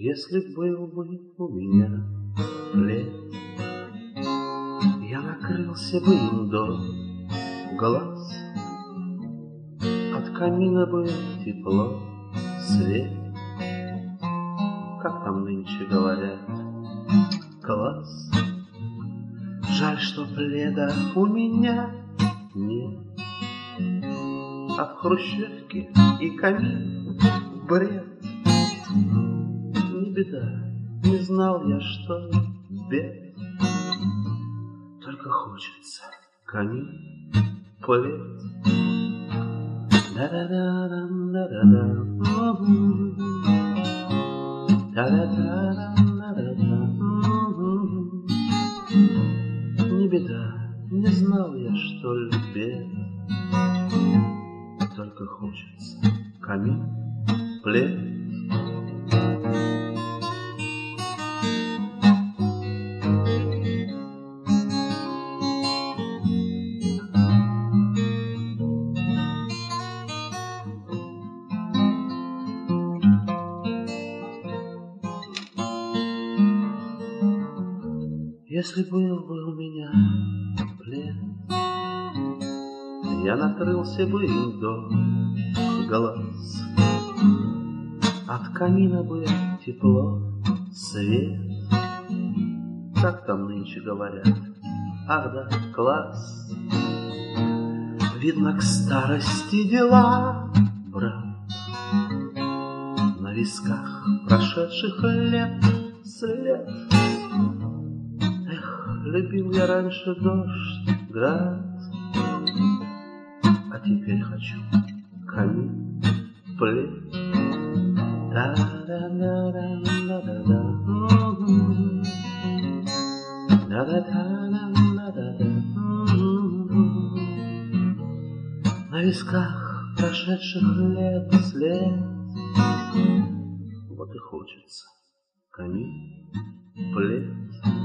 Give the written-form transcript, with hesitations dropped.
Если был бы у меня плед, я накрылся бы им до глаз. От камина бы тепло, свет, как там нынче говорят, класс. Жаль, что пледа у меня нет, а в хрущевке и камин бред. Не беда, не знал я, что бед, только хочется камин, плед. Не беда, не знал я, что бед, только хочется камин, плед. Если был бы у меня плед, я накрылся бы им до глаз. От камина бы тепло, свет, как там нынче говорят, ах да, класс. Видно, к старости дела, брат, на висках прошедших лет след. Любил я раньше дождь, град, а теперь хочу камин, плед. На висках прошедших лет след. Вот и хочется камин, плед.